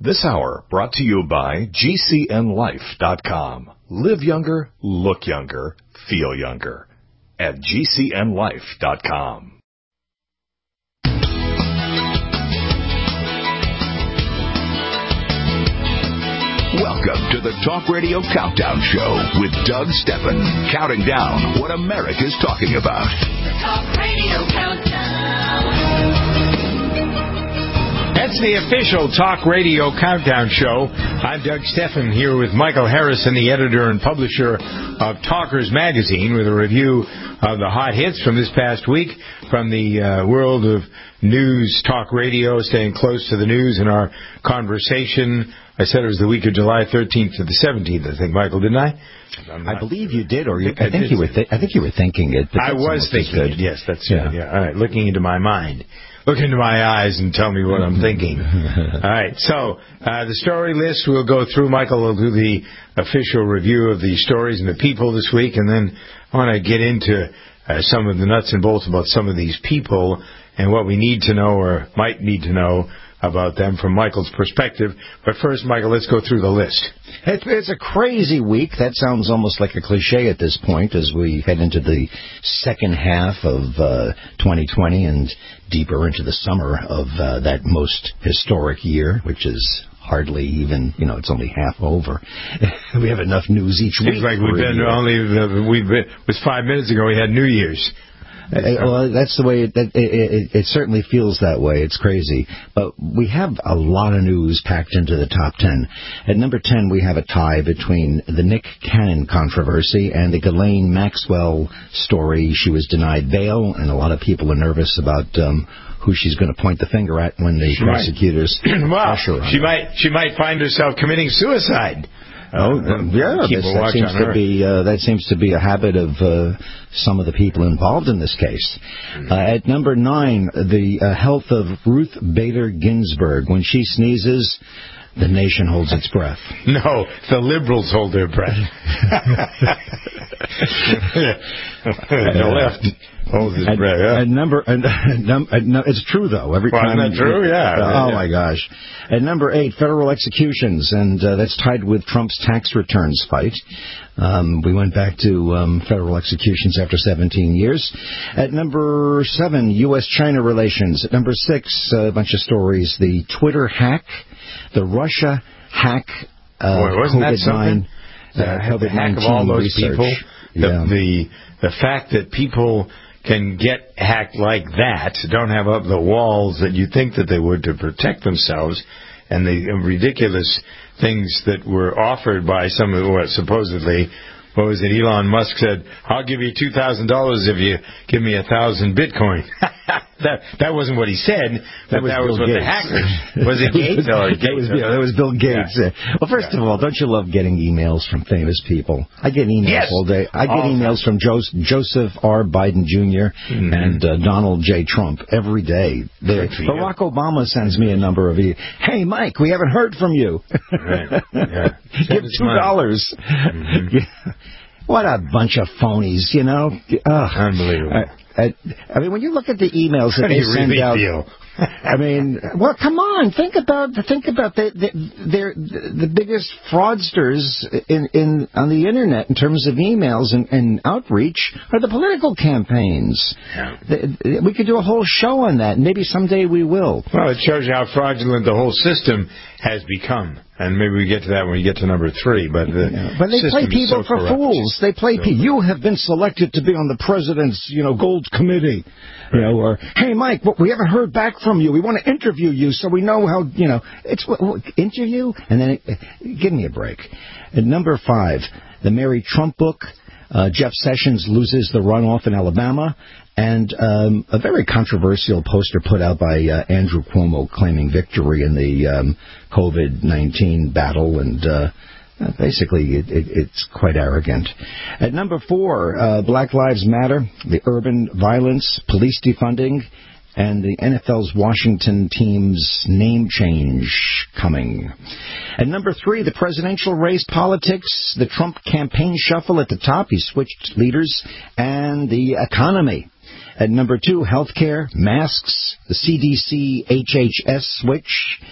This hour brought to you by GCNLife.com. Live younger, look younger, feel younger at GCNLife.com. Welcome to the Talk Radio Countdown Show with Doug Steffen, counting down what America's talking about. The Talk Radio Countdown. That's the official Talk Radio Countdown Show. I'm Doug Steffen here with Michael Harrison, the editor and publisher of Talkers Magazine, with a review of the hot hits from this past week from the world of news, talk radio, staying close to the news in our conversation. I said it was the week of July 13th to the 17th, I think, Michael, didn't I? I believe you did, or I think you were thinking it. I was thinking it, yes, that's right. Yeah. All right, looking into my mind. Look into my eyes and tell me what I'm thinking. All right, so the story list we'll go through. Michael will do the official review of the stories and the people this week, and then I want to get into some of the nuts and bolts about some of these people and what we need to know or might need to know about them from Michael's perspective. But first, Michael, let's go through the list. It's a crazy week. That sounds almost like a cliche at this point as we head into the second half of 2020 and deeper into the summer of that most historic year, which is hardly even, it's only half over. We have enough news each week. Seems like it was 5 minutes ago we had New Year's. Well, that's the way it certainly feels that way. It's crazy. But we have a lot of news packed into the top 10. At number 10, we have a tie between the Nick Cannon controversy and the Ghislaine Maxwell story. She was denied bail, and a lot of people are nervous about who she's going to point the finger at when the prosecutors pressure her. She might find herself committing suicide. That seems to be a habit of some of the people involved in this case. At number 9, the health of Ruth Bader Ginsburg. When she sneezes, the nation holds its breath. No, the liberals hold their breath. The left holds its breath. Yeah. It's true, though. Every time. Isn't that true? Yeah. My gosh. At number 8, federal executions, and that's tied with Trump's tax returns fight. We went back to federal executions after 17 years. At number 7, U.S.-China relations. At number 6, a bunch of stories. The Twitter hack, the Russia hack, wasn't that something? The hack of all those research. people. The fact that people can get hacked like that, don't have up the walls that you think that they would to protect themselves, and the ridiculous things that were offered by some of what supposedly, what was it, Elon Musk said, I'll give you $2,000 if you give me 1,000 Bitcoin. That wasn't what he said, but that was what Gates. The hackers... Was it Gates? That was Bill Gates. Yeah. Well, first of all, don't you love getting emails from famous people? I get emails all day. I get emails from Joseph R. Biden Jr. And Donald J. Trump every day. Barack Obama sends me a number of emails. Hey, Mike, we haven't heard from you. Right. Yeah. Give $2. What a bunch of phonies, Unbelievable. I mean, when you look at the emails that they send out, I mean, well, come on, think about the biggest fraudsters on the internet in terms of emails and outreach are the political campaigns. Yeah. We could do a whole show on that, and maybe someday we will. Well, it shows you how fraudulent the whole system has become. And maybe we get to that when we get to number 3. But they play people for fools. They play people. You have been selected to be on the president's, Gold Committee. Or, hey, Mike, we haven't heard back from you. We want to interview you so we know how, it's interview? And then give me a break. At number 5, the Mary Trump book. Jeff Sessions loses the runoff in Alabama. And a very controversial poster put out by Andrew Cuomo claiming victory in the COVID-19 battle, and basically it's quite arrogant. At number 4, Black Lives Matter, the urban violence, police defunding, and the NFL's Washington team's name change coming. At number 3, the presidential race politics, the Trump campaign shuffle at the top. He switched leaders, and the economy. At number 2, healthcare, masks, the CDC HHS switch,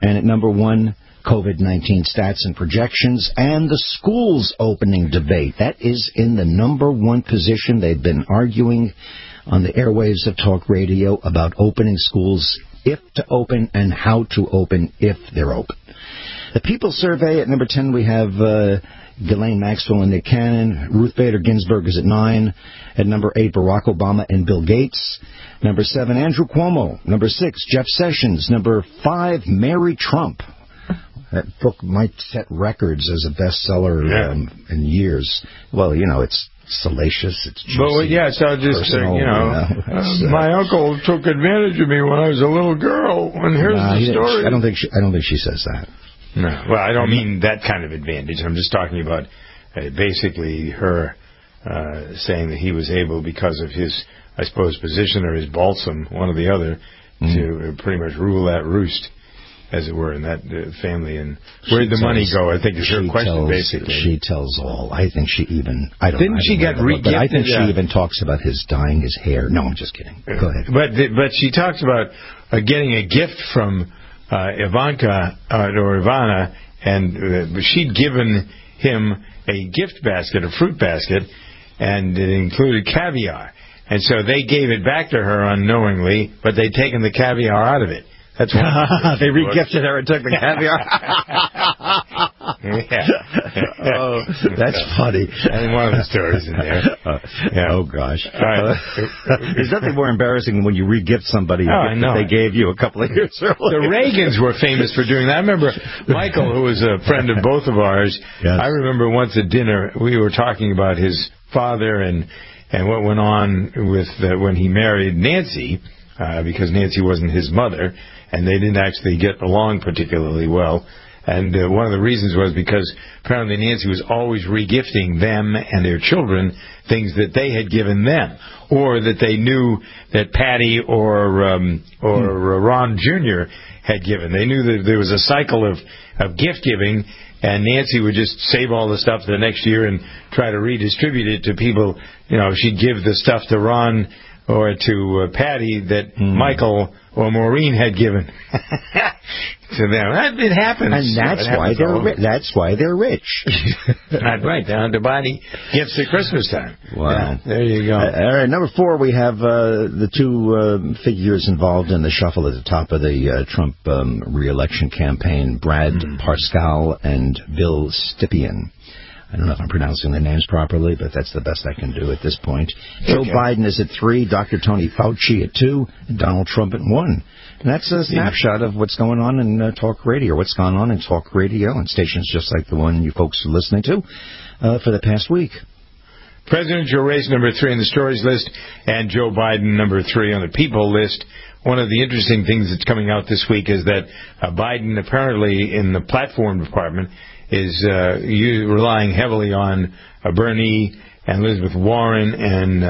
And at number 1, COVID-19 stats and projections, and the schools opening debate. That is in the number 1 position. They've been arguing on the airwaves of talk radio about opening schools, if to open, and how to open if they're open. The People Survey at number 10, we have Ghislaine Maxwell and Nick Cannon. Ruth Bader Ginsburg is at 9. At number 8, Barack Obama and Bill Gates. Number 7, Andrew Cuomo. Number 6, Jeff Sessions. Number 5, Mary Trump. That book might set records as a bestseller in years. Well, it's salacious. It's juicy. But so just personal, my uncle took advantage of me when I was a little girl, and here's the story. I don't think she says that. No, well, I don't mean that kind of advantage. I'm just talking about basically her saying that he was able, because of his, I suppose, position or his balsam, one or the other, to pretty much rule that roost, as it were, in that family. And where'd the money go, I think, is her question, basically. She tells all. I think she even... I think she even talks about his dyeing his hair. No, I'm just kidding. Go ahead. But she talks about getting a gift from Ivanka, or Ivana, and she'd given him a gift basket, a fruit basket, and it included caviar. And so they gave it back to her unknowingly, but they'd taken the caviar out of it. That's why they re-gifted her and took the caviar. Oh, that's funny. I think one of the stories in there. Oh, gosh. There's nothing more embarrassing than when you re-gift somebody a gift that they gave you a couple of years earlier. The Reagans were famous for doing that. I remember Michael, who was a friend of both of ours, I remember once at dinner, we were talking about his father and what went on with when he married Nancy, because Nancy wasn't his mother, and they didn't actually get along particularly well. And one of the reasons was because apparently Nancy was always regifting them and their children things that they had given them, or that they knew that Patty or Ron Jr. had given. They knew that there was a cycle of gift giving, and Nancy would just save all the stuff the next year and try to redistribute it to people. She'd give the stuff to Ron or to Patty that Michael or Maureen had given to them. It happens. And that's why they're rich. Right, down to buying gifts at Christmas time. Wow. Yeah, there you go. All right, number 4, we have the 2 figures involved in the shuffle at the top of the Trump re-election campaign, Brad Parscale and Bill Stepien. I don't know if I'm pronouncing their names properly, but that's the best I can do at this point. Joe Biden is at 3, Dr. Tony Fauci at 2, and Donald Trump at 1. And that's a snapshot of what's going on in talk radio, what's gone on in talk radio and stations just like the one you folks are listening to for the past week. Presidential race number 3 on the stories list, and Joe Biden number 3 on the people list. One of the interesting things that's coming out this week is that Biden, apparently in the platform department, is relying heavily on Bernie and Elizabeth Warren and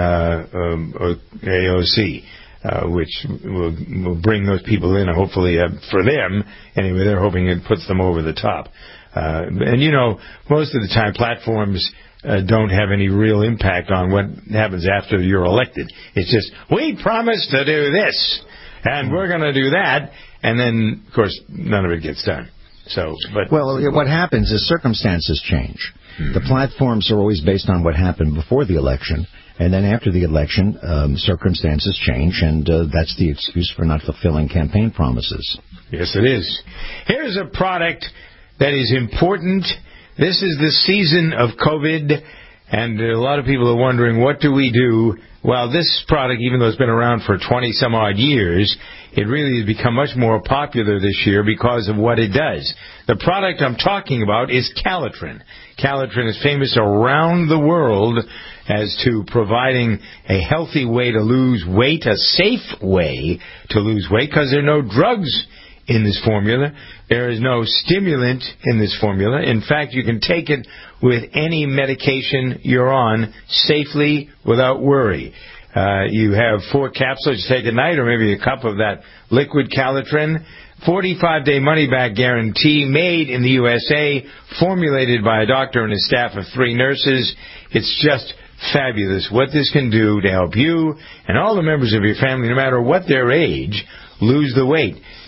AOC, which will bring those people in, hopefully, for them. Anyway, they're hoping it puts them over the top. And, most of the time platforms don't have any real impact on what happens after you're elected. It's just, we promised to do this, and we're going to do that, and then, of course, none of it gets done. What happens is circumstances change. The platforms are always based on what happened before the election, and then after the election, circumstances change, and that's the excuse for not fulfilling campaign promises. Yes, it is. Here's a product that is important. This is the season of COVID, and a lot of people are wondering, what do we do? Well, this product, even though it's been around for 20-some-odd years, it really has become much more popular this year because of what it does. The product I'm talking about is Calitrin. Calitrin is famous around the world as to providing a healthy way to lose weight, a safe way to lose weight, because there are no drugs in this formula. There is no stimulant in this formula. In fact, you can take it with any medication you're on safely without worry. You have 4 capsules you take at night, or maybe a cup of that liquid Calitrin. 45-day money-back guarantee, made in the USA, formulated by a doctor and his staff of 3 nurses. It's just fabulous what this can do to help you and all the members of your family, no matter what their age, lose the weight.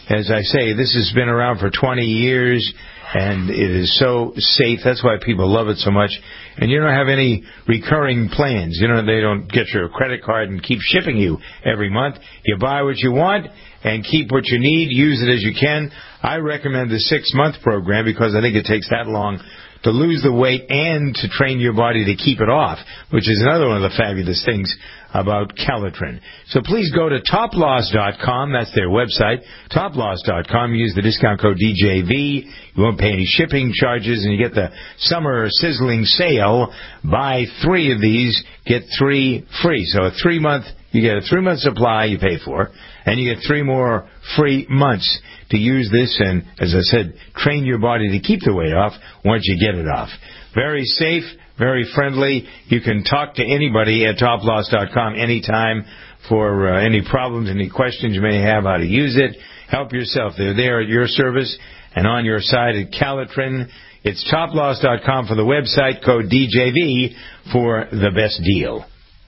as I say, this has been around for 20 years, and it is so safe. That's why people love it so much. And you don't have any recurring plans. They don't get your credit card and keep shipping you every month. You buy what you want and keep what you need. Use it as you can. I recommend the 6-month program because I think it takes that long to lose the weight and to train your body to keep it off, which is another one of the fabulous things about Calitrin. So please go to toploss.com. That's their website, toploss.com. Use the discount code DJV. You won't pay any shipping charges, and you get the summer sizzling sale. Buy 3 of these, get 3 free. So you get a 3-month supply you pay for, and you get 3 more free months to use this and, as I said, train your body to keep the weight off once you get it off. Very safe, very friendly. You can talk to anybody at toploss.com anytime for any problems, any questions you may have, how to use it. Help yourself. They're there at your service and on your side at Calitrin. It's toploss.com for the website, code DJV for the best deal.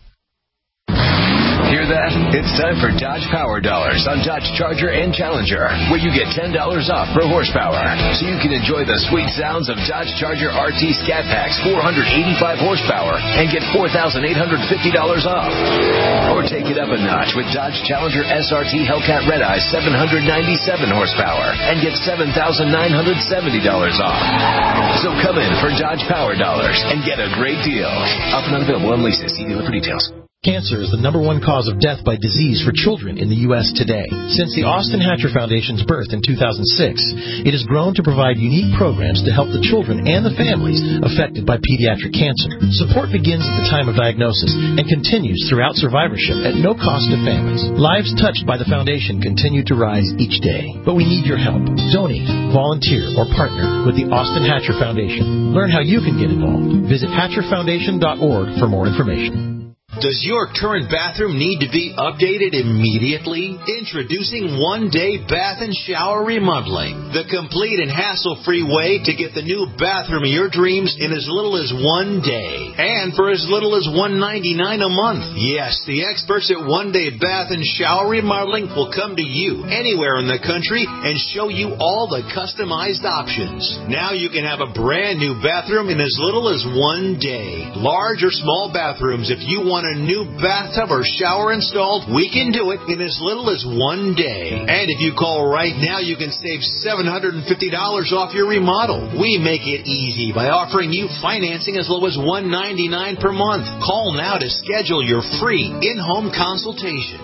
Hear that? It's time for Dodge Power Dollars on Dodge Charger and Challenger, where you get $10 off per horsepower. So you can enjoy the sweet sounds of Dodge Charger RT Scat Pack's 485 horsepower and get $4,850 off. Or take it up a notch with Dodge Challenger SRT Hellcat Red Eye 797 horsepower and get $7,970 off. So come in for Dodge Power Dollars and get a great deal. Offer not available on leases. See dealer for details. Cancer is the #1 cause of death by disease for children in the U.S. today. Since the Austin Hatcher Foundation's birth in 2006, it has grown to provide unique programs to help the children and the families affected by pediatric cancer. Support begins at the time of diagnosis and continues throughout survivorship at no cost to families. Lives touched by the foundation continue to rise each day. But we need your help. Donate, volunteer, or partner with the Austin Hatcher Foundation. Learn how you can get involved. Visit HatcherFoundation.org for more information. Does your current bathroom need to be updated immediately? Introducing One Day Bath and Shower Remodeling, the complete and hassle-free way to get the new bathroom of your dreams in as little as 1 day, and for as little as $199 a month. Yes, the experts at One Day Bath and Shower Remodeling will come to you anywhere in the country and show you all the customized options. Now you can have a brand new bathroom in as little as 1 day. Large or small bathrooms, if you want a new bathtub or shower installed, we can do it in as little as 1 day. And if you call right now, you can save $750 off your remodel. We make it easy by offering you financing as low as $199 per month. Call now to schedule your free in-home consultation.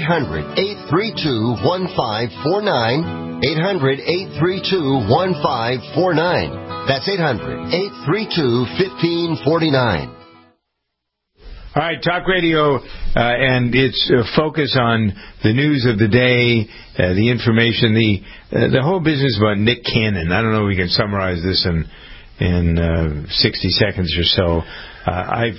800-832-1549. 800-832-1549. That's 800-832-1549. All right, Talk Radio and its focus on the news of the day, the information, the whole business about Nick Cannon. I don't know if we can summarize this in 60 seconds or so. I'm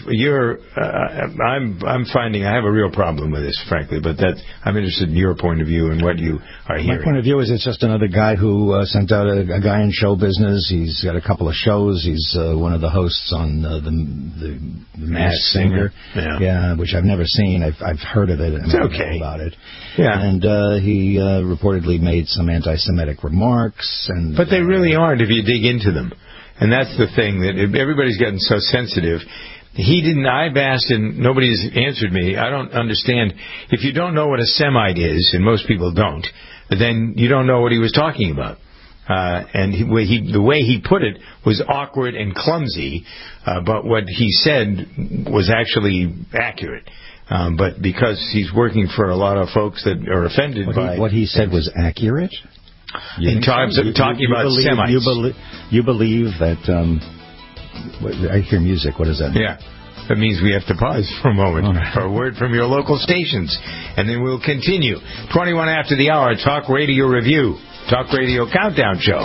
finding I have a real problem with this, frankly, but I'm interested in your point of view and what you are hearing. My point of view is it's just another guy who sent out a guy in show business. He's got a couple of shows. He's one of the hosts on the Masked Singer, yeah, which I've never seen. I've heard of it and it's okay about it. Yeah, and he reportedly made some anti-Semitic remarks, but they really aren't if you dig into them. And that's the thing, that everybody's gotten so sensitive. I've asked and nobody's answered me. I don't understand. If you don't know what a Semite is, and most people don't, then you don't know what he was talking about. And the way he put it was awkward and clumsy, but what he said was actually accurate. But because he's working for a lot of folks that are offended by what he said was accurate? In terms of talking about Semites. You believe that... I hear music. What is that? Yeah. That means we have to pause for a moment for a word from your local stations. And then we'll continue. 21 after the hour, Talk Radio Review. Talk Radio Countdown Show.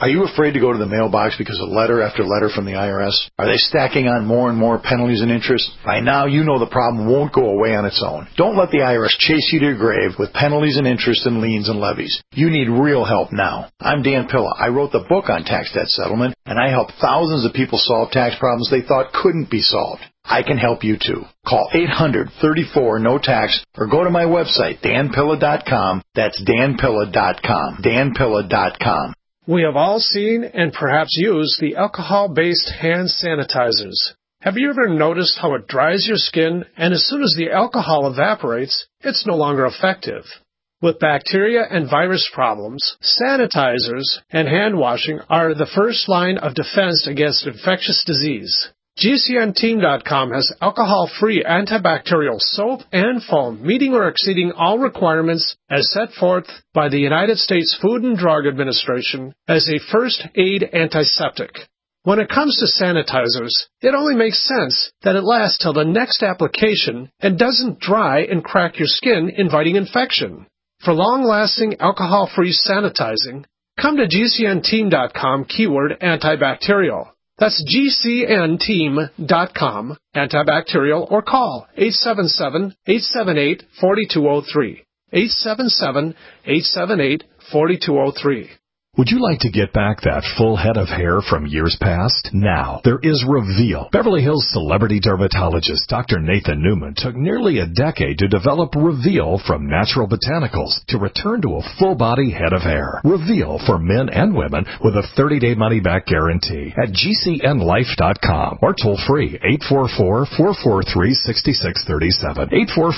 Are you afraid to go to the mailbox because of letter after letter from the IRS? Are they stacking on more and more penalties and interest? By now, you know the problem won't go away on its own. Don't let the IRS chase you to your grave with penalties and interest and liens and levies. You need real help now. I'm Dan Pilla. I wrote the book on tax debt settlement, and I help thousands of people solve tax problems they thought couldn't be solved. I can help you too. Call 800-34-NO-TAX or go to my website, danpilla.com. That's danpilla.com. danpilla.com. We have all seen and perhaps used the alcohol-based hand sanitizers. Have you ever noticed how it dries your skin, and as soon as the alcohol evaporates, it's no longer effective? With bacteria and virus problems, sanitizers and hand washing are the first line of defense against infectious disease. GCNteam.com has alcohol-free antibacterial soap and foam, meeting or exceeding all requirements as set forth by the United States Food and Drug Administration as a first aid antiseptic. When it comes to sanitizers, it only makes sense that it lasts till the next application and doesn't dry and crack your skin, inviting infection. For long-lasting alcohol-free sanitizing, come to GCNteam.com keyword antibacterial. That's GCNteam.com, antibacterial, or call 877-878-4203. 877-878-4203. Would you like to get back that full head of hair from years past? Now, there is Reveal. Beverly Hills celebrity dermatologist Dr. Nathan Newman took nearly a decade to develop Reveal from natural botanicals to return to a full-body head of hair. Reveal for men and women with a 30-day money-back guarantee at GCNlife.com or toll-free 844-443-6637.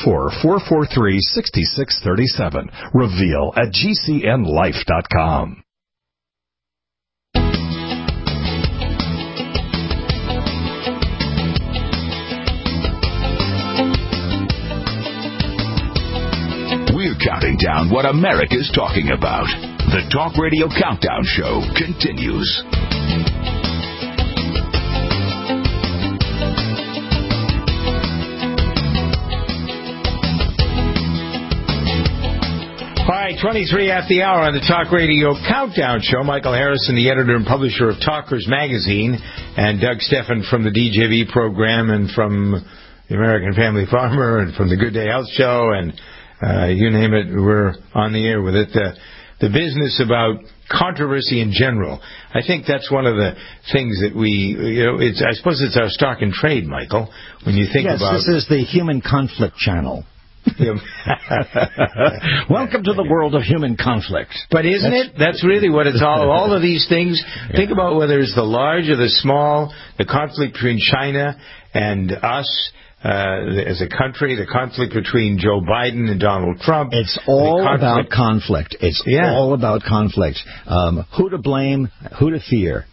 844-443-6637. Reveal at GCNlife.com. We're counting down what America's talking about. The Talk Radio Countdown Show continues. All right, 23 after the hour on the Talk Radio Countdown Show. Michael Harrison, the editor and publisher of Talkers Magazine, and Doug Steffen from the DJV program and from the American Family Farmer and from the Good Day Health Show and you name it, we're on the air with it. The business about controversy in general. I think that's one of the things that I suppose it's our stock and trade, Michael, when you think about... Yes, this is the Human Conflict Channel. Welcome to the world of human conflict. But isn't it? That's really what it's all of these things. Yeah. Think about whether it's the large or the small, the conflict between China and us, as a country, the conflict between Joe Biden and Donald Trump. It's all about conflict. It's all about conflict. Who to blame, who to fear.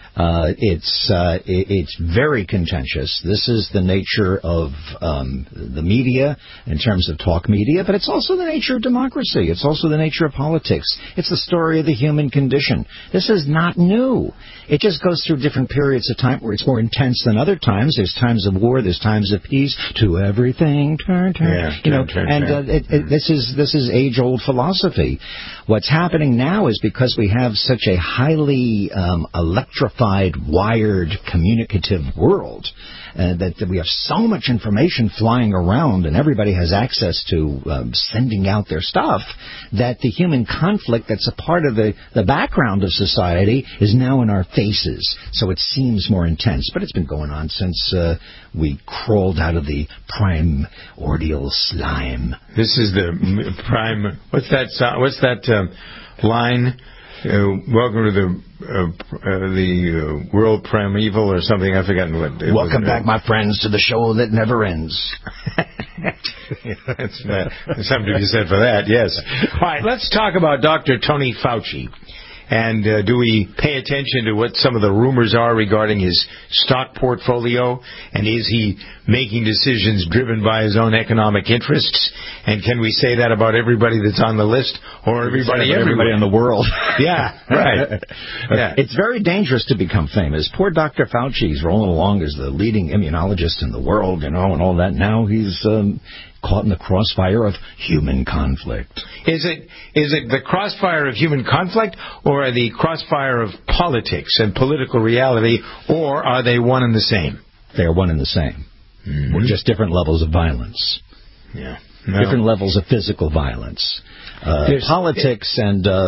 It's very contentious. This is the nature of the media in terms of talk media, but it's also the nature of democracy. It's also the nature of politics. It's the story of the human condition. This is not new. It just goes through different periods of time where it's more intense than other times. There's times of war. There's times of peace. To everything turn. This is age-old philosophy. What's happening now is because we have such a highly electrified, wired, communicative world, that we have so much information flying around and everybody has access to sending out their stuff, that the human conflict that's a part of the background of society is now in our faces. So it seems more intense. But it's been going on since we crawled out of the primordial slime. This is the prime... What's that line? Welcome to the world primeval or something. I've forgotten what it Welcome back, my friends, to the show that never ends. That's something to be said for that, yes. All right, let's talk about Dr. Tony Fauci. And do we pay attention to what some of the rumors are regarding his stock portfolio? And is he making decisions driven by his own economic interests? And can we say that about everybody that's on the list or everybody in the world? Yeah, right. Yeah. It's very dangerous to become famous. Poor Dr. Fauci's rolling along as the leading immunologist in the world, and all that. Now he's caught in the crossfire of human conflict. Is it the crossfire of human conflict, or the crossfire of politics and political reality, or are they one and the same? They are one and the same. Mm-hmm. With just different levels of violence. Yeah. No. Different levels of physical violence. Politics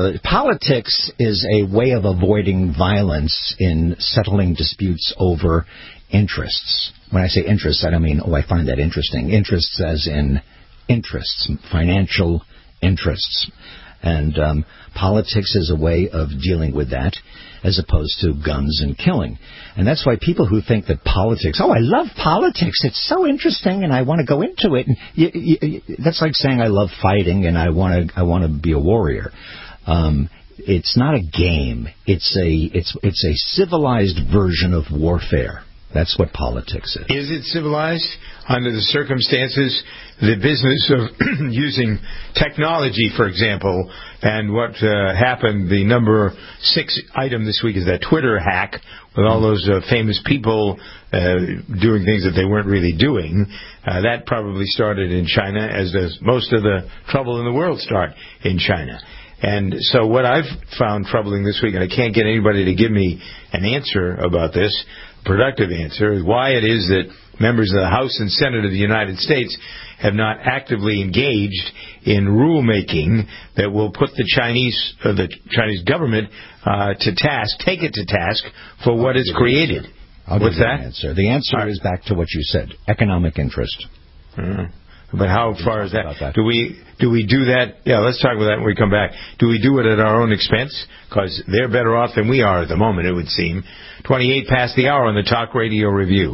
is a way of avoiding violence in settling disputes over interests. When I say interests, I don't mean, I find that interesting. Interests as in interests, financial interests. And politics is a way of dealing with that as opposed to guns and killing. And that's why people who think that politics, I love politics, it's so interesting and I want to go into it. And that's like saying I love fighting and I want to be a warrior. It's not a game. It's a civilized version of warfare. That's what politics is. Is it civilized? Under the circumstances, the business of using technology, for example, and what happened, the number 6 item this week is that Twitter hack with all those famous people doing things that they weren't really doing. That probably started in China, as does most of the trouble in the world start in China. And so what I've found troubling this week, and I can't get anybody to give me an answer about this, productive answer, is why it is that members of the House and Senate of the United States have not actively engaged in rulemaking that will put the Chinese government to task, take it to task for what it's created. What's that? Answer. The answer is back to what you said, economic interest. But how far is that? Do we do that? Yeah, let's talk about that when we come back. Do we do it at our own expense? Because they're better off than we are at the moment, it would seem. 28 past the hour on the Talk Radio Review.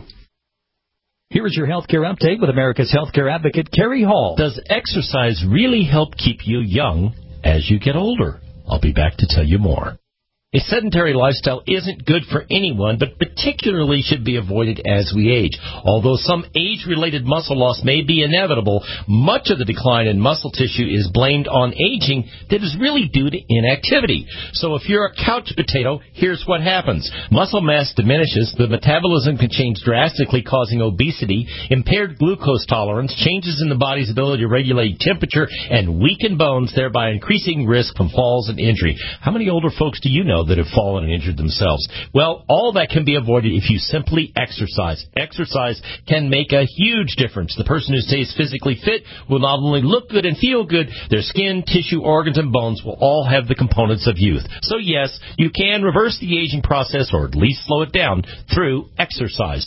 Here is your healthcare update with America's healthcare advocate, Kerry Hall. Does exercise really help keep you young as you get older? I'll be back to tell you more. A sedentary lifestyle isn't good for anyone, but particularly should be avoided as we age. Although some age-related muscle loss may be inevitable, much of the decline in muscle tissue is blamed on aging that is really due to inactivity. So if you're a couch potato, here's what happens. Muscle mass diminishes, the metabolism can change drastically, causing obesity, impaired glucose tolerance, changes in the body's ability to regulate temperature, and weaken bones, thereby increasing risk from falls and injury. How many older folks do you know that have fallen and injured themselves? Well, all that can be avoided if you simply exercise. Exercise can make a huge difference. The person who stays physically fit will not only look good and feel good, their skin, tissue, organs, and bones will all have the components of youth. So yes, you can reverse the aging process, or at least slow it down, through exercise.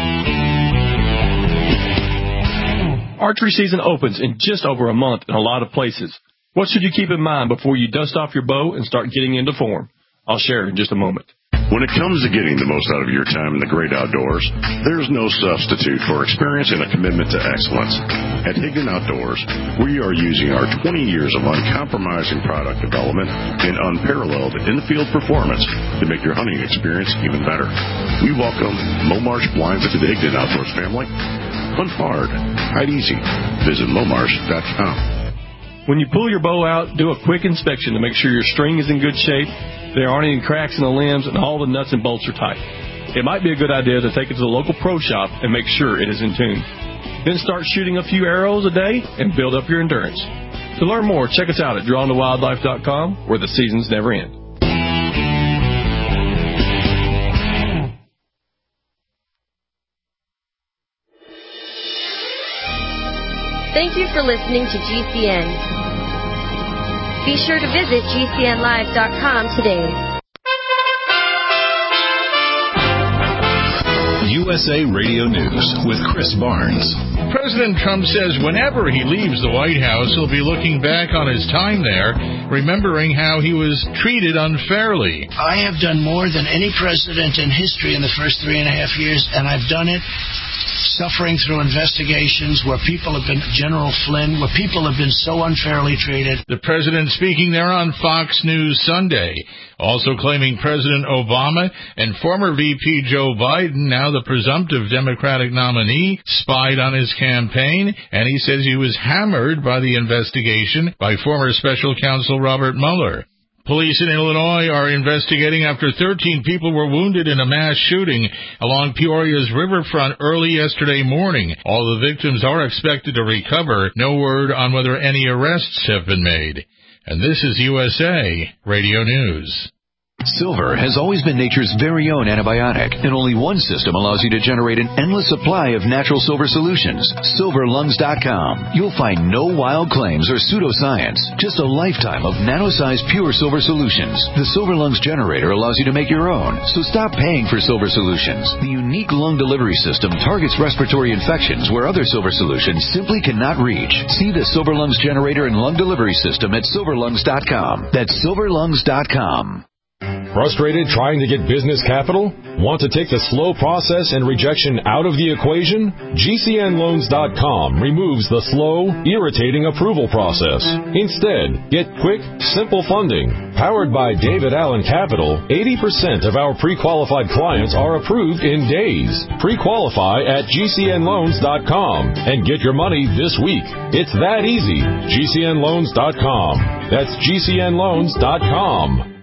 Archery season opens in just over a month in a lot of places. What should you keep in mind before you dust off your bow and start getting into form? I'll share in just a moment. When it comes to getting the most out of your time in the great outdoors, there's no substitute for experience and a commitment to excellence. At Higdon Outdoors, we are using our 20 years of uncompromising product development and unparalleled in-field performance to make your hunting experience even better. We welcome Momarsh blinds to the Higdon Outdoors family. Hunt hard, hide easy. Visit momarsh.com. When you pull your bow out, do a quick inspection to make sure your string is in good shape, there aren't any cracks in the limbs, and all the nuts and bolts are tight. It might be a good idea to take it to the local pro shop and make sure it is in tune. Then start shooting a few arrows a day and build up your endurance. To learn more, check us out at drawntowildlife.com, where the seasons never end. Thank you for listening to GCN. Be sure to visit GCNlive.com today. USA Radio News with Chris Barnes. President Trump says whenever he leaves the White House, he'll be looking back on his time there, remembering how he was treated unfairly. I have done more than any president in history in the first 3.5 years, and I've done it suffering through investigations where people have been, General Flynn, where people have been so unfairly treated. The president speaking there on Fox News Sunday, also claiming President Obama and former VP Joe Biden, now the presumptive Democratic nominee, spied on his campaign, and he says he was hammered by the investigation by former special counsel Robert Mueller. Police in Illinois are investigating after 13 people were wounded in a mass shooting along Peoria's riverfront early yesterday morning. All the victims are expected to recover. No word on whether any arrests have been made. And this is USA Radio News. Silver has always been nature's very own antibiotic, and only one system allows you to generate an endless supply of natural silver solutions. SilverLungs.com. You'll find no wild claims or pseudoscience, just a lifetime of nano-sized pure silver solutions. The Silver Lungs generator allows you to make your own, so stop paying for silver solutions. The unique lung delivery system targets respiratory infections where other silver solutions simply cannot reach. See the Silver Lungs generator and lung delivery system at SilverLungs.com. That's SilverLungs.com. Frustrated trying to get business capital? Want to take the slow process and rejection out of the equation? GCNLoans.com removes the slow, irritating approval process. Instead, get quick, simple funding. Powered by David Allen Capital, 80% of our pre-qualified clients are approved in days. Pre-qualify at GCNLoans.com and get your money this week. It's that easy. GCNLoans.com. That's GCNLoans.com.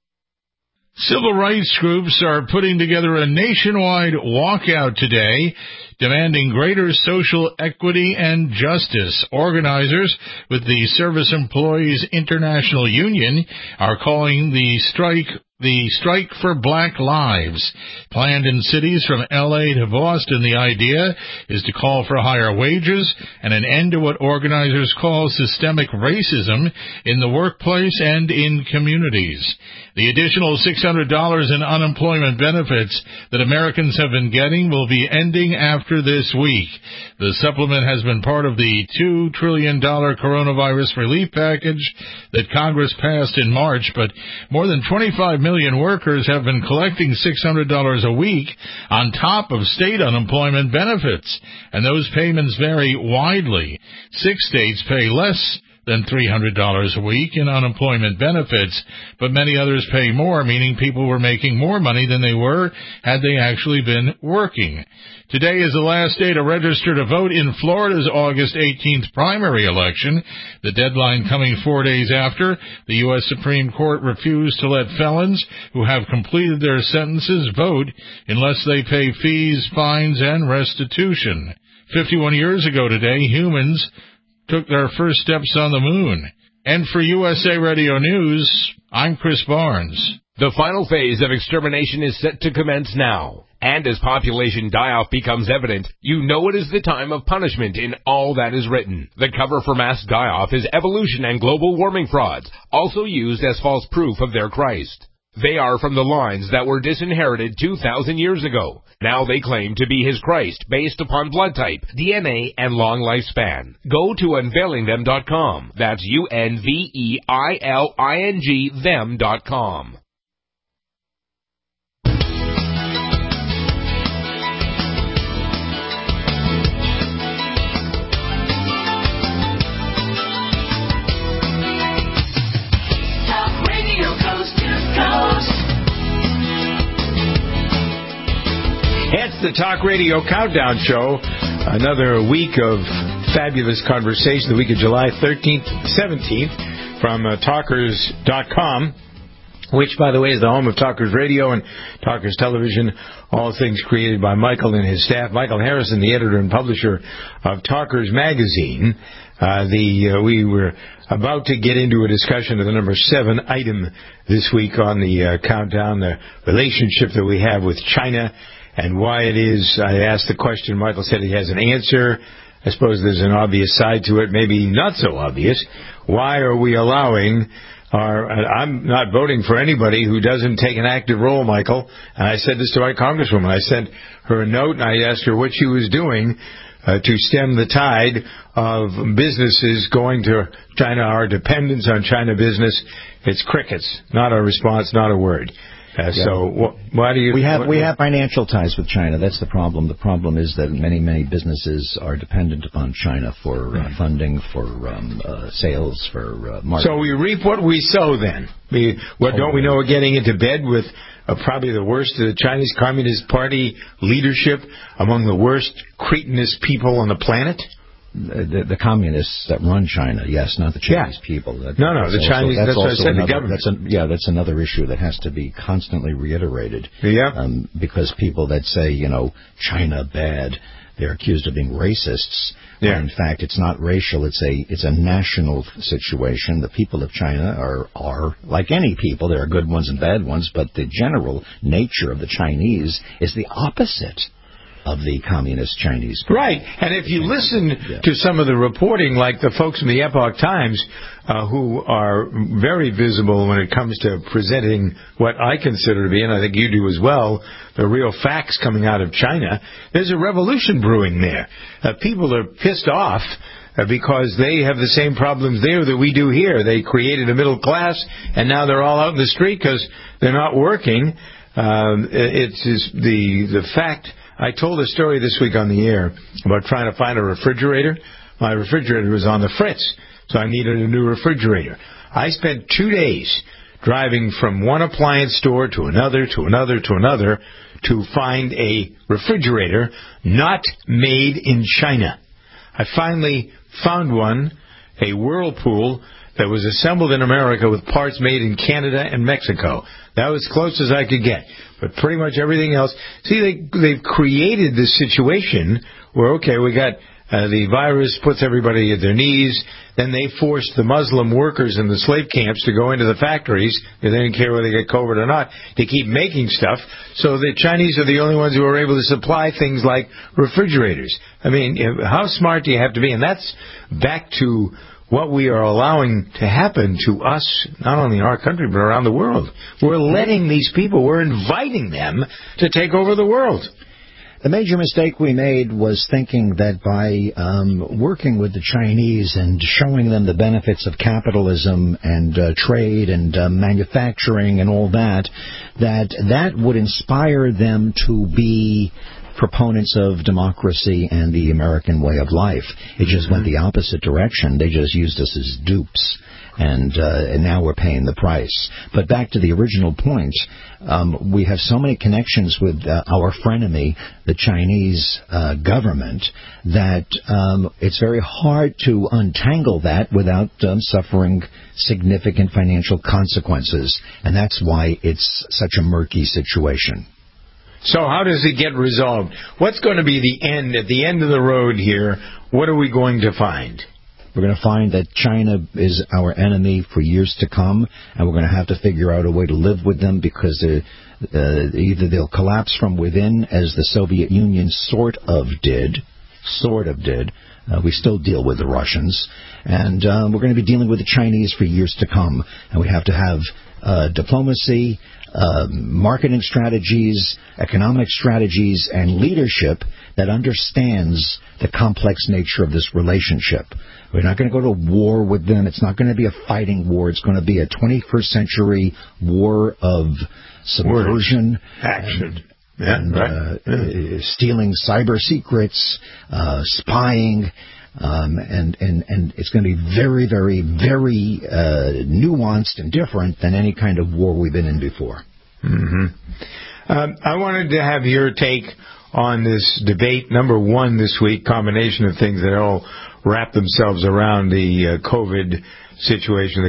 Civil rights groups are putting together a nationwide walkout today, demanding greater social equity and justice. Organizers with the Service Employees International Union are calling the Strike for Black Lives. Planned in cities from L.A. to Boston, the idea is to call for higher wages and an end to what organizers call systemic racism in the workplace and in communities. The additional $600 in unemployment benefits that Americans have been getting will be ending after this week. The supplement has been part of the $2 trillion coronavirus relief package that Congress passed in March, but more than 25 million workers have been collecting $600 a week on top of state unemployment benefits, and those payments vary widely. 6 states pay less than $300 a week in unemployment benefits, but many others pay more, meaning people were making more money than they were had they actually been working. Today is the last day to register to vote in Florida's August 18th primary election, the deadline coming 4 days after the U.S. Supreme Court refused to let felons who have completed their sentences vote unless they pay fees, fines, and restitution. 51 years ago today, humans took their first steps on the moon. And for USA Radio News, I'm Chris Barnes. The final phase of extermination is set to commence now. And as population die-off becomes evident, you know it is the time of punishment in all that is written. The cover for mass die-off is evolution and global warming frauds, also used as false proof of their Christ. They are from the lines that were disinherited 2,000 years ago. Now they claim to be his Christ based upon blood type, DNA, and long lifespan. Go to unveilingthem.com. That's UNVEILING them.com. It's the Talk Radio Countdown Show. Another week of fabulous conversation, the week of July 13th, 17th, from Talkers.com, which, by the way, is the home of Talkers Radio and Talkers Television, all things created by Michael and his staff. Michael Harrison, the editor and publisher of Talkers Magazine. We were about to get into a discussion of the number 7 item this week on the countdown, the relationship that we have with China and why it is. I asked the question. Michael said he has an answer. I suppose there's an obvious side to it, maybe not so obvious. Why are we allowing I'm not voting for anybody who doesn't take an active role, Michael. And I said this to our congresswoman. I sent her a note, and I asked her what she was doing to stem the tide of businesses going to China, our dependence on China business. It's crickets. Not a response, not a word. So why do you... We have financial ties with China. That's the problem. The problem is that many businesses are dependent upon China for funding, for sales, for marketing. So we reap what we sow then. Don't we know we're getting into bed with probably the worst of the Chinese Communist Party leadership, among the worst cretinous people on the planet? the communists that run China, yes, not the Chinese people. The Chinese. That's what I said. The government. That's another issue that has to be constantly reiterated. Yeah. Because people that say, China bad, they're accused of being racists. Yeah. In fact, it's not racial. It's a national situation. The people of China are like any people. There are good ones and bad ones, but the general nature of the Chinese is the opposite of the communist Chinese people. Right. And if you listen to some of the reporting, like the folks in the Epoch Times, who are very visible when it comes to presenting what I consider to be, and I think you do as well, the real facts coming out of China, there's a revolution brewing there. People are pissed off because they have the same problems there that we do here. They created a middle class, and now they're all out in the street because they're not working. It's the fact. I told a story this week on the air about trying to find a refrigerator. My refrigerator was on the fritz, so I needed a new refrigerator. I spent 2 days driving from one appliance store to another to find a refrigerator not made in China. I finally found one, a Whirlpool, that was assembled in America with parts made in Canada and Mexico. That was as close as I could get. But pretty much everything else... See, they've created this situation where, okay, we got the virus puts everybody at their knees. Then they forced the Muslim workers in the slave camps to go into the factories. They didn't care whether they get COVID or not, to keep making stuff. So the Chinese are the only ones who are able to supply things like refrigerators. I mean, how smart do you have to be? And that's back to what we are allowing to happen to us, not only in our country, but around the world. We're letting these people, we're inviting them to take over the world. The major mistake we made was thinking that by working with the Chinese and showing them the benefits of capitalism and trade and manufacturing and all that, that would inspire them to be proponents of democracy and the American way of life. It just went the opposite direction. They just used us as dupes, and now we're paying the price. But back to the original point, we have so many connections with our frenemy, the Chinese government, that it's very hard to untangle that without suffering significant financial consequences, and that's why it's such a murky situation. So how does it get resolved? What's going to be the end, at the end of the road here? What are we going to find? We're going to find that China is our enemy for years to come, and we're going to have to figure out a way to live with them, because either they'll collapse from within, as the Soviet Union sort of did. We still deal with the Russians, and we're going to be dealing with the Chinese for years to come, and we have to have diplomacy, marketing strategies, economic strategies, and leadership that understands the complex nature of this relationship. We're not going to go to war with them. It's not going to be a fighting war. It's going to be a 21st century war of subversion, action, stealing cyber secrets, spying. And it's going to be very, very, very nuanced and different than any kind of war we've been in before. Mm-hmm. I wanted to have your take on this debate. Number one this week, combination of things that all wrap themselves around the COVID situation,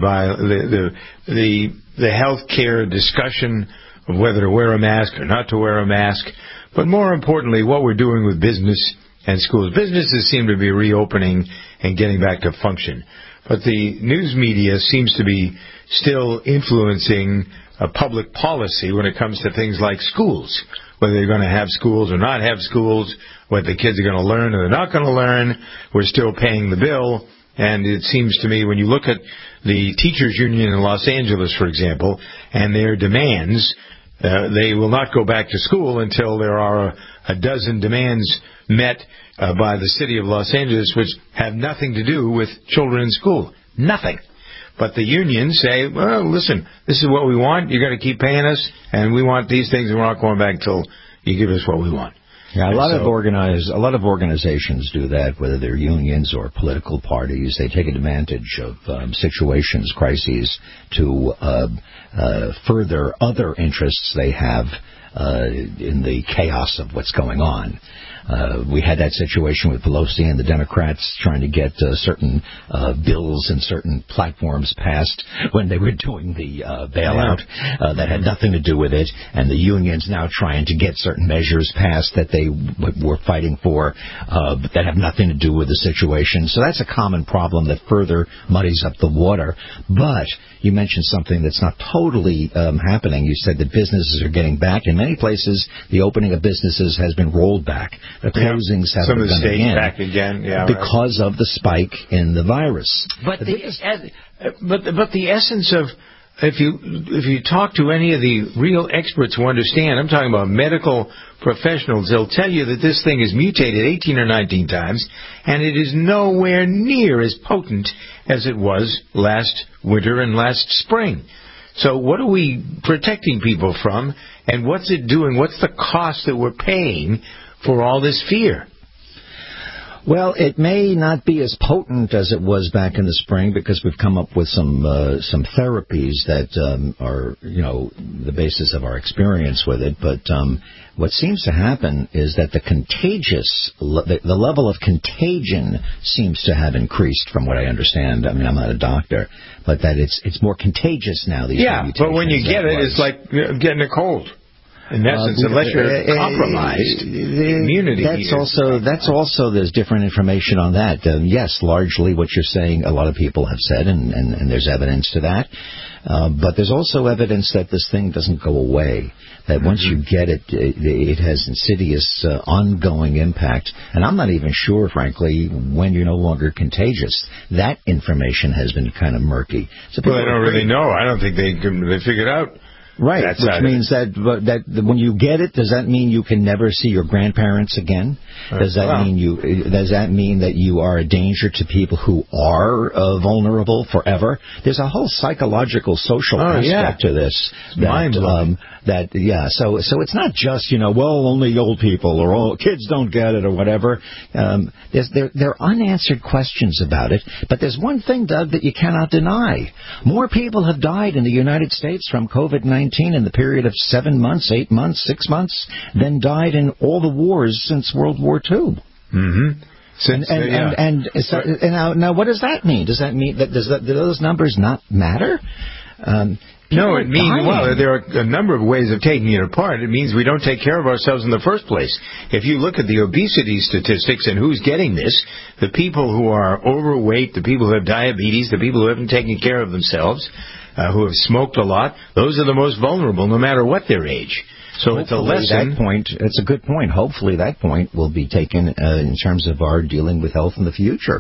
the health care discussion of whether to wear a mask or not to wear a mask, but more importantly, what we're doing with business and schools. Businesses seem to be reopening and getting back to function. But the news media seems to be still influencing public policy when it comes to things like schools, whether they're going to have schools or not have schools, what the kids are going to learn or they're not going to learn. We're still paying the bill. And it seems to me, when you look at the teachers union in Los Angeles, for example, and their demands, they will not go back to school until there are a dozen demands met by the city of Los Angeles, which have nothing to do with children in school. Nothing. But the unions say, well, listen, this is what we want. You're going to keep paying us, and we want these things, and we're not going back until you give us what we want. Yeah, a lot of organizations do that, whether they're unions or political parties. They take advantage of situations, crises, to further other interests they have in the chaos of what's going on. We had that situation with Pelosi and the Democrats trying to get certain bills and certain platforms passed when they were doing the bailout that had nothing to do with it, and the unions now trying to get certain measures passed that they were fighting for that have nothing to do with the situation. So that's a common problem that further muddies up the water. But you mentioned something that's not totally happening. You said that businesses are getting back. In many places, the opening of businesses has been rolled back. The closings haven't Some of the been states back again, because of the spike in the virus. But the essence of, if you talk to any of the real experts who understand, I'm talking about medical professionals, they'll tell you that this thing is mutated 18 or 19 times, and it is nowhere near as potent as it was last winter and last spring. So what are we protecting people from, and what's it doing? What's the cost that we're paying for all this fear? Well, it may not be as potent as it was back in the spring because we've come up with some therapies that are, the basis of our experience with it. But what seems to happen is that the level of contagion seems to have increased, from what I understand. I mean, I'm not a doctor, but that it's more contagious now. These but when you get it, it's like getting a cold. In essence, unless you're compromised, immunity. That's also there's different information on that. Yes, largely what you're saying, a lot of people have said, and there's evidence to that. But there's also evidence that this thing doesn't go away. That once you get it, it has insidious, ongoing impact. And I'm not even sure, frankly, when you're no longer contagious. That information has been kind of murky. So I don't really know. I don't think they figured out. Right, which means that when you get it, does that mean you can never see your grandparents again? Does that mean that you are a danger to people who are vulnerable forever? There's a whole psychological, social aspect to this. So it's not just only old people or kids don't get it or whatever. There are unanswered questions about it. But there's one thing, Doug, that you cannot deny: more people have died in the United States from COVID-19 in the period of 7 months, 8 months, 6 months than died in all the wars since World War II. Mm-hmm. Now, what does that mean? Does that mean do those numbers not matter? No, it means, there are a number of ways of taking it apart. It means we don't take care of ourselves in the first place. If you look at the obesity statistics and who's getting this, the people who are overweight, the people who have diabetes, the people who haven't taken care of themselves, who have smoked a lot, those are the most vulnerable, no matter what their age. So it's a lesson. It's a good point. Hopefully that point will be taken in terms of our dealing with health in the future.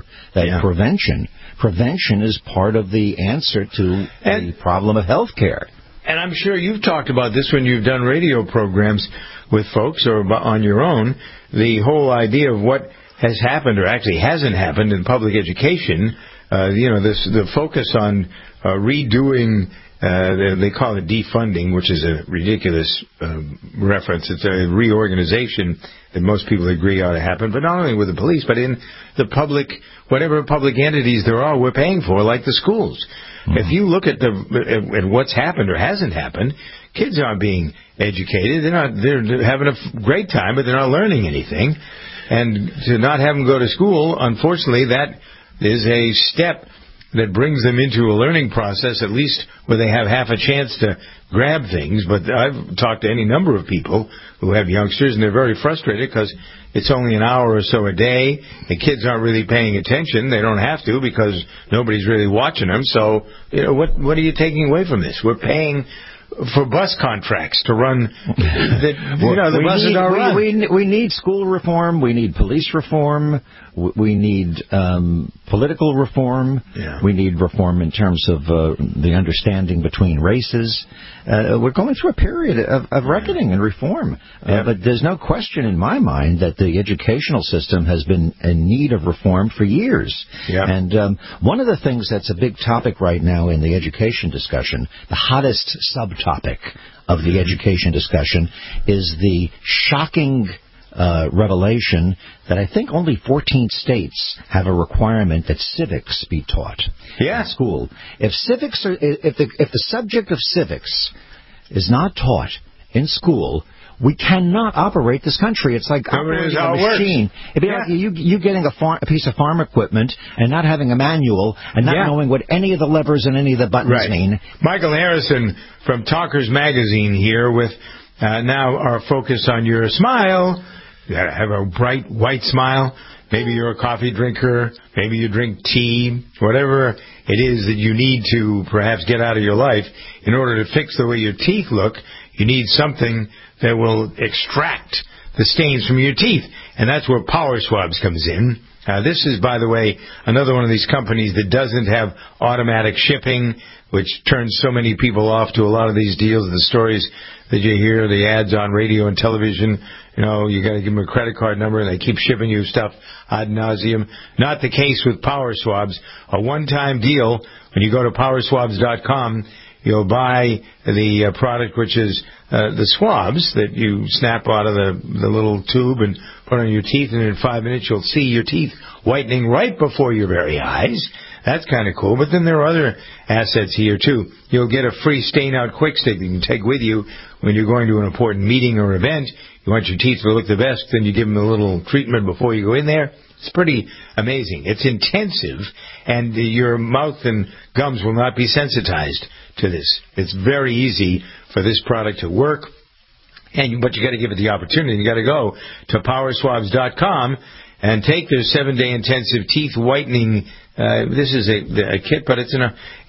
Prevention is part of the answer to the problem of health care. And I'm sure you've talked about this when you've done radio programs with folks or on your own, the whole idea of what has happened or actually hasn't happened in public education, the focus on redoing, they call it defunding, which is a ridiculous reference. It's a reorganization that most people agree ought to happen, but not only with the police, but in the public, whatever public entities there are, we're paying for, like the schools. Mm-hmm. If you look at at what's happened or hasn't happened, kids aren't being educated. They're having a great time, but they're not learning anything. And to not have them go to school, unfortunately, that is a step that brings them into a learning process, at least where they have half a chance to grab things. But I've talked to any number of people who have youngsters, and they're very frustrated because it's only an hour or so a day. The kids aren't really paying attention. They don't have to because nobody's really watching them. So, what are you taking away from this? We're paying for bus contracts to run. The buses don't run. We need school reform. We need police reform. We need political reform. Yeah. We need reform in terms of the understanding between races. We're going through a period of reckoning and reform. But there's no question in my mind that the educational system has been in need of reform for years. Yeah. And one of the things that's a big topic right now in the education discussion, the hottest subtopic of the education discussion, is the shocking revelation that I think only 14 states have a requirement that civics be taught in school. If the subject of civics is not taught in school, we cannot operate this country. It's like operating a machine. It'd be like you getting a piece of farm equipment and not having a manual and not knowing what any of the levers and any of the buttons mean. Michael Harrison from Talkers Magazine here with now our focus on your smile. You got to have a bright, white smile. Maybe you're a coffee drinker. Maybe you drink tea. Whatever it is that you need to perhaps get out of your life in order to fix the way your teeth look, you need something that will extract the stains from your teeth. And that's where Power Swabs comes in. This is, by the way, another one of these companies that doesn't have automatic shipping, which turns so many people off to a lot of these deals. The stories that you hear, the ads on radio and television, you know, you got to give them a credit card number and they keep shipping you stuff ad nauseum. Not the case with Power Swabs. A one-time deal. When you go to powerswabs.com, you'll buy the product, which is the swabs that you snap out of the little tube and put on your teeth, and in 5 minutes you'll see your teeth whitening right before your very eyes. That's kind of cool. But then there are other assets here, too. You'll get a free stain-out quick stick that you can take with you when you're going to an important meeting or event. You want your teeth to look the best, then you give them a little treatment before you go in there. It's pretty amazing. It's intensive, and your mouth and gums will not be sensitized to this. It's very easy for this product to work, but you got to give it the opportunity. You got to go to powerswabs.com and take their 7-day intensive teeth whitening. This is a kit, but it's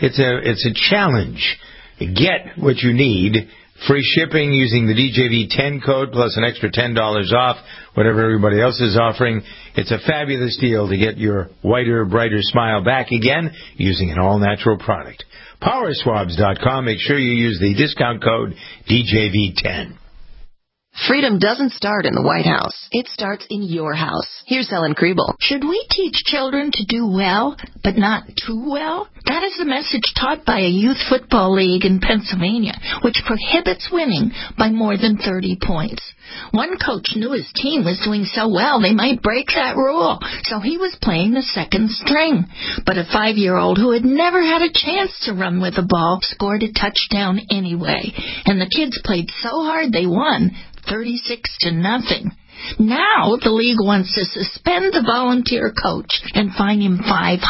a challenge. Get what you need. Free shipping using the DJV10 code plus an extra $10 off whatever everybody else is offering. It's a fabulous deal to get your whiter, brighter smile back again using an all-natural product. Powerswabs.com. Make sure you use the discount code DJV10. Freedom doesn't start in the White House. It starts in your house. Here's Helen Kriebel. Should we teach children to do well, but not too well? That is the message taught by a youth football league in Pennsylvania, which prohibits winning by more than 30 points. One coach knew his team was doing so well they might break that rule, so he was playing the second string. But a 5-year-old who had never had a chance to run with the ball scored a touchdown anyway, and the kids played so hard they won 36-0. Now the league wants to suspend the volunteer coach and fine him $500.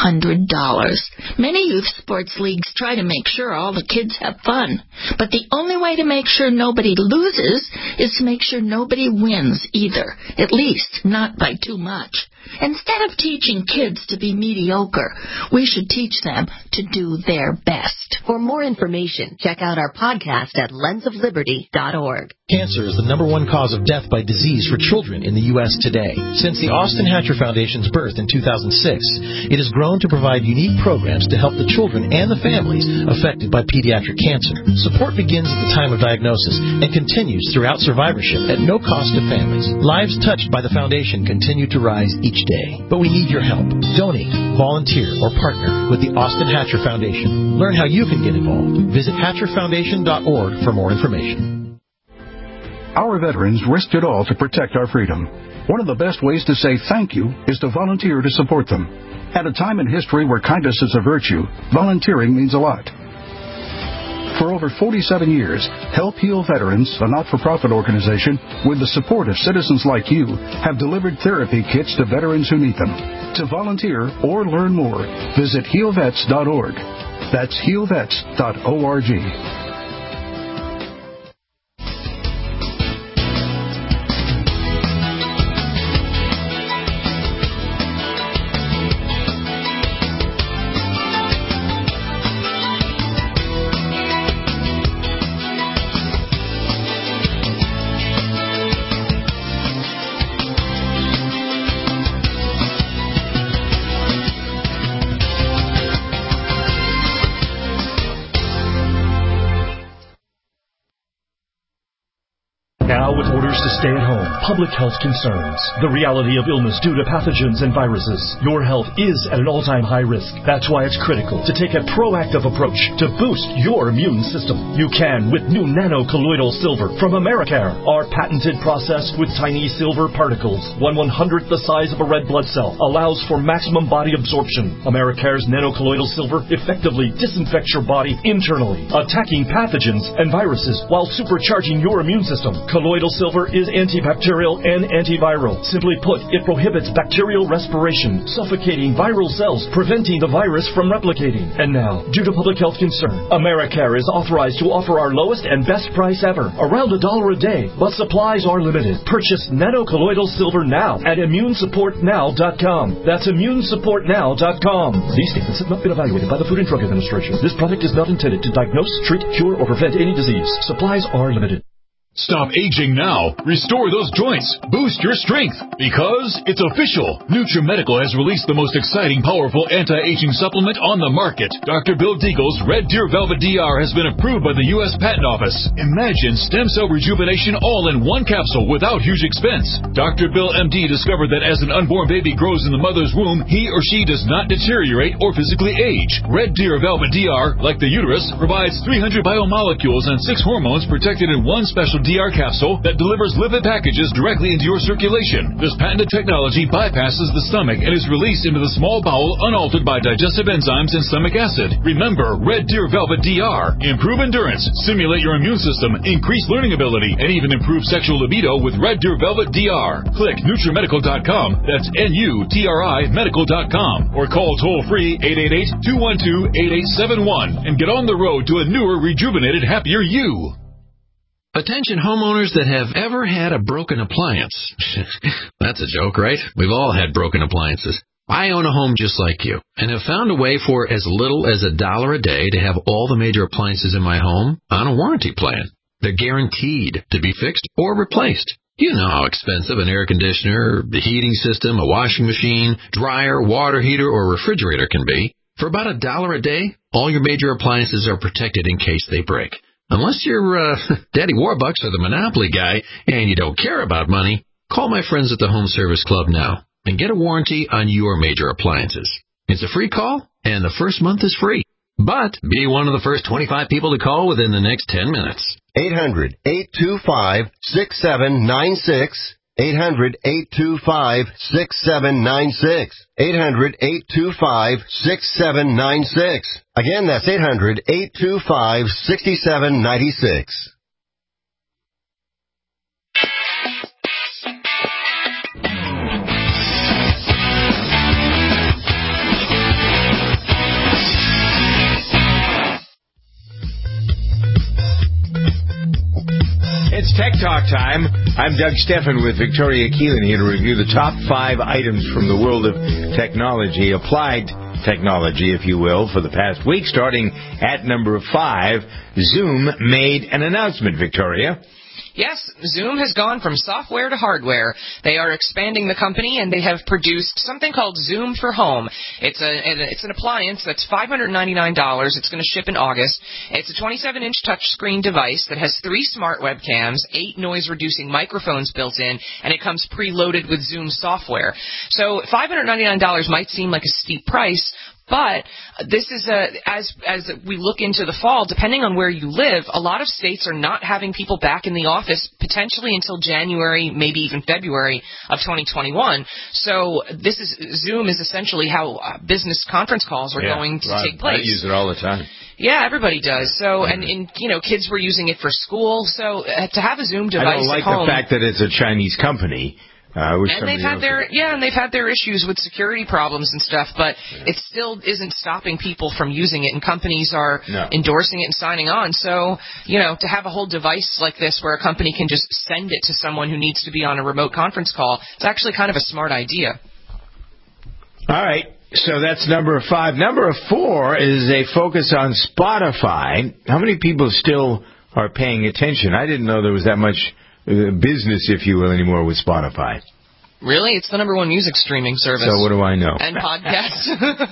Many youth sports leagues try to make sure all the kids have fun, but the only way to make sure nobody loses is to make sure nobody wins either, at least not by too much. Instead of teaching kids to be mediocre, we should teach them to do their best. For more information, check out our podcast at lensofliberty.org. Cancer is the #1 cause of death by disease for children in the U.S. today. Since the Austin Hatcher Foundation's birth in 2006, it has grown to provide unique programs to help the children and the families affected by pediatric cancer. Support begins at the time of diagnosis and continues throughout survivorship at no cost to families. Lives touched by the foundation continue to rise each day. But we need your help. Donate, volunteer, or partner with the Austin Hatcher Foundation. Learn how you can get involved. Visit hatcherfoundation.org for more information. Our veterans risked it all to protect our freedom. One of the best ways to say thank you is to volunteer to support them. At a time in history where kindness is a virtue, volunteering means a lot. For over 47 years, Help Heal Veterans, a not-for-profit organization, with the support of citizens like you, have delivered therapy kits to veterans who need them. To volunteer or learn more, visit healvets.org. That's healvets.org. stay at home. Public health concerns. The reality of illness due to pathogens and viruses. Your health is at an all-time high risk. That's why it's critical to take a proactive approach to boost your immune system. You can with new nano-colloidal silver from Americare. Our patented process with tiny silver particles, 1/100th the size of a red blood cell, allows for maximum body absorption. Americare's nano-colloidal silver effectively disinfects your body internally, attacking pathogens and viruses while supercharging your immune system. Colloidal silver is antibacterial and antiviral. Simply put, it prohibits bacterial respiration, suffocating viral cells, preventing the virus from replicating. And now, due to public health concern, Americare is authorized to offer our lowest and best price ever, around $1 a day, but supplies are limited. Purchase nano-colloidal silver now at ImmuneSupportNow.com. That's ImmuneSupportNow.com. These statements have not been evaluated by the Food and Drug Administration. This product is not intended to diagnose, treat, cure, or prevent any disease. Supplies are limited. Stop aging now. Restore those joints. Boost your strength. Because it's official. NutriMedical has released the most exciting, powerful anti-aging supplement on the market. Dr. Bill Deagle's Red Deer Velvet DR has been approved by the U.S. Patent Office. Imagine stem cell rejuvenation all in one capsule without huge expense. Dr. Bill MD discovered that as an unborn baby grows in the mother's womb, he or she does not deteriorate or physically age. Red Deer Velvet DR, like the uterus, provides 300 biomolecules and 6 hormones protected in one special DR capsule that delivers lipid packages directly into your circulation. This patented technology bypasses the stomach and is released into the small bowel unaltered by digestive enzymes and stomach acid. Remember, Red Deer Velvet DR. Improve endurance, stimulate your immune system, increase learning ability, and even improve sexual libido with Red Deer Velvet DR. Click NutriMedical.com. That's NUTRI Medical.com. Or call toll-free 888-212-8871 and get on the road to a newer, rejuvenated, happier you. Attention homeowners that have ever had a broken appliance. That's a joke, right? We've all had broken appliances. I own a home just like you and have found a way for as little as $1 a day to have all the major appliances in my home on a warranty plan. They're guaranteed to be fixed or replaced. You know how expensive an air conditioner, a heating system, a washing machine, dryer, water heater, or refrigerator can be. For about $1 a day, all your major appliances are protected in case they break. Unless you're Daddy Warbucks or the Monopoly guy and you don't care about money, call my friends at the Home Service Club now and get a warranty on your major appliances. It's a free call, and the first month is free. But be one of the first 25 people to call within the next 10 minutes. 800-825-6796. 800-825-6796. 800-825-6796. Again, that's 800-825-6796. It's Tech Talk time. I'm Doug Steffen with Victoria Keelan here to review the top 5 items from the world of technology, applied technology, if you will, for the past week. Starting at number 5, Zoom made an announcement, Victoria. Yes, Zoom has gone from software to hardware. They are expanding the company, and they have produced something called Zoom for Home. It's an appliance that's $599. It's going to ship in August. It's a 27-inch touchscreen device that has 3 smart webcams, 8 noise-reducing microphones built in, and it comes preloaded with Zoom software. So $599 might seem like a steep price, but this is as we look into the fall, depending on where you live, a lot of states are not having people back in the office potentially until January, maybe even February of 2021. So Zoom is essentially how business conference calls are going to take place. I use it all the time. Yeah, everybody does. So, and kids were using it for school. So to have a Zoom device I don't like at home, the fact that it's a Chinese company. And they've had their issues with security problems and stuff, but it still isn't stopping people from using it, and companies are endorsing it and signing on. So, to have a whole device like this where a company can just send it to someone who needs to be on a remote conference call, it's actually kind of a smart idea. All right. So that's number 5. Number 4 is a focus on Spotify. How many people still are paying attention? I didn't know there was that much business, if you will, anymore with Spotify. Really? It's the number 1 music streaming service. So what do I know? And podcasts.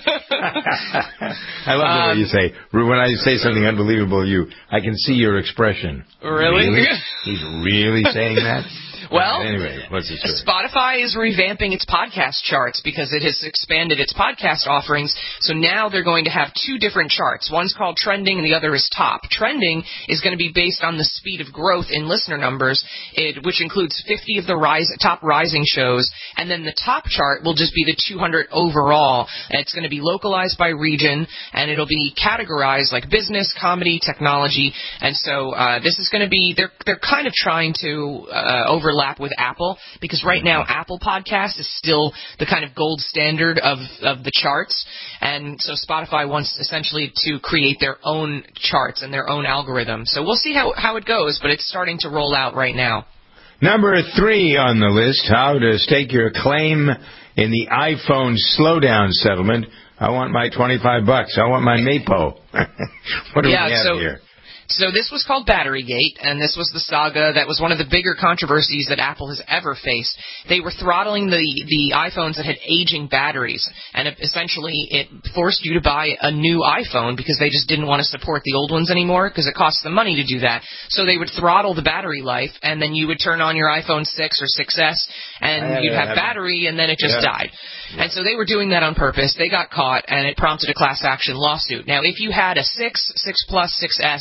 I love the way you say, when I say something unbelievable, I can see your expression. Really? He's really saying that? Well, anyway, what's the story? Spotify is revamping its podcast charts because it has expanded its podcast offerings. So now they're going to have two different charts. One's called Trending and the other is Top. Trending is going to be based on the speed of growth in listener numbers, which includes 50 of the top rising shows. And then the Top chart will just be the 200 overall. And it's going to be localized by region, and it'll be categorized like business, comedy, technology. And so this is going to be, they're kind of trying to overlap with Apple, because right now Apple Podcast is still the kind of gold standard of the charts. And so Spotify wants essentially to create their own charts and their own algorithm. So we'll see how it goes, but it's starting to roll out right now. Number 3 on the list, how to stake your claim in the iPhone slowdown settlement. I want my $25. I want my MAPO. What do we have here? So this was called Batterygate, and this was the saga that was one of the bigger controversies that Apple has ever faced. They were throttling the iPhones that had aging batteries, and essentially it forced you to buy a new iPhone because they just didn't want to support the old ones anymore because it costs them money to do that. So they would throttle the battery life, and then you would turn on your iPhone 6 or 6S, and you'd have battery, and then it just died. And so they were doing that on purpose. They got caught, and it prompted a class action lawsuit. Now, if you had a 6, 6 Plus, 6S,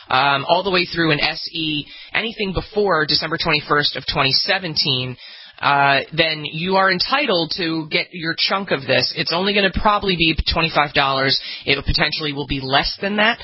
all the way through an SE, anything before December 21st of 2017, then you are entitled to get your chunk of this. It's only going to probably be $25. It potentially will be less than that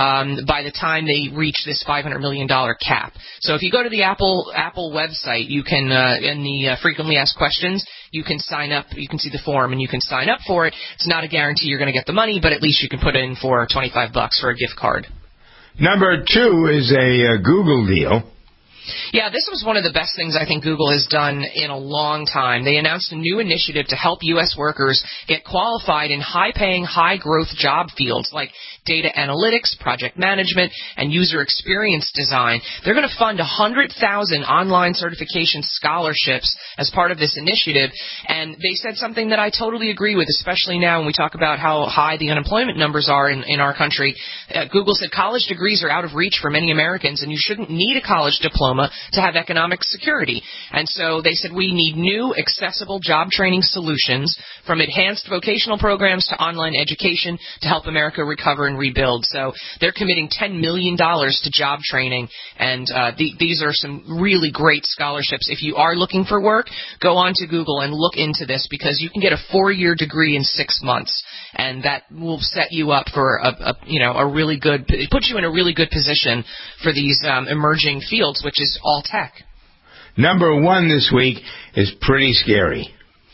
by the time they reach this $500 million cap. So if you go to the Apple website, you can, in the frequently asked questions, you can sign up. You can see the form, and you can sign up for it. It's not a guarantee you're going to get the money, but at least you can put in for $25 for a gift card. Number 2 is a Google deal. Yeah, this was one of the best things I think Google has done in a long time. They announced a new initiative to help U.S. workers get qualified in high-paying, high-growth job fields like data analytics, project management, and user experience design. They're going to fund 100,000 online certification scholarships as part of this initiative, and they said something that I totally agree with, especially now when we talk about how high the unemployment numbers are in our country. Google said college degrees are out of reach for many Americans, and you shouldn't need a college diploma to have economic security. And so they said we need new, accessible job training solutions, from enhanced vocational programs to online education, to help America recover and rebuild. So they're committing $10 million to job training, and these are some really great scholarships. If you are looking for work, go on to Google and look into this, because you can get a 4-year degree in 6 months, and that will set you up for a really good, it puts you in a really good position for these emerging fields, which is all tech. Number 1 this week is pretty scary.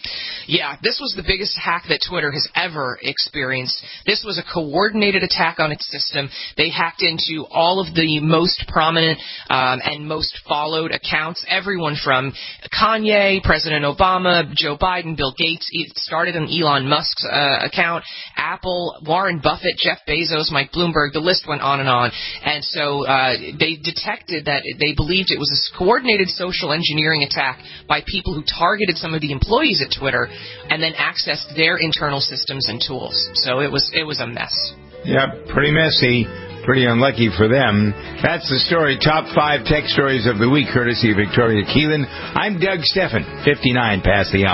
Yeah, this was the biggest hack that Twitter has ever experienced. This was a coordinated attack on its system. They hacked into all of the most prominent and most followed accounts, everyone from Kanye, President Obama, Joe Biden, Bill Gates. It started on Elon Musk's account, Apple, Warren Buffett, Jeff Bezos, Mike Bloomberg. The list went on and on. And so they detected that they believed it was a coordinated social engineering attack by people who targeted some of the employees at Twitter and then accessed their internal systems and tools. So it was a mess. Yep, pretty messy. Pretty unlucky for them. That's the story. Top 5 tech stories of the week, courtesy of Victoria Keelan. I'm Doug Steffen, 59 past the hour.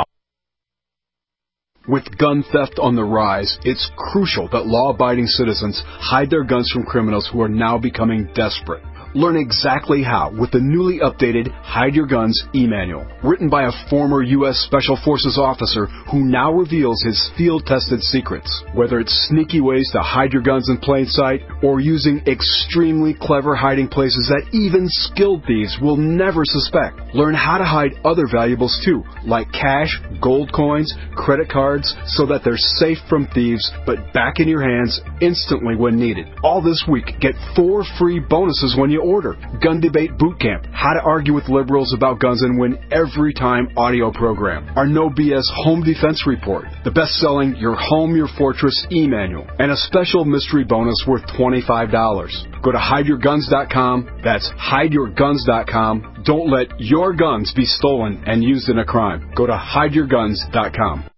With gun theft on the rise, it's crucial that law-abiding citizens hide their guns from criminals who are now becoming desperate. Learn exactly how with the newly updated Hide Your Guns e-manual, written by a former U.S. Special Forces officer who now reveals his field-tested secrets. Whether it's sneaky ways to hide your guns in plain sight or using extremely clever hiding places that even skilled thieves will never suspect. Learn how to hide other valuables too, like cash, gold coins, credit cards, so that they're safe from thieves but back in your hands instantly when needed. All this week, get 4 free bonuses when you order. Gun Debate Boot Camp, how to argue with liberals about guns and win every time audio program. Our No BS Home Defense Report, the best-selling Your Home, Your Fortress e-manual, and a special mystery bonus worth $25. Go to hideyourguns.com. That's hideyourguns.com. Don't let your guns be stolen and used in a crime. Go to hideyourguns.com.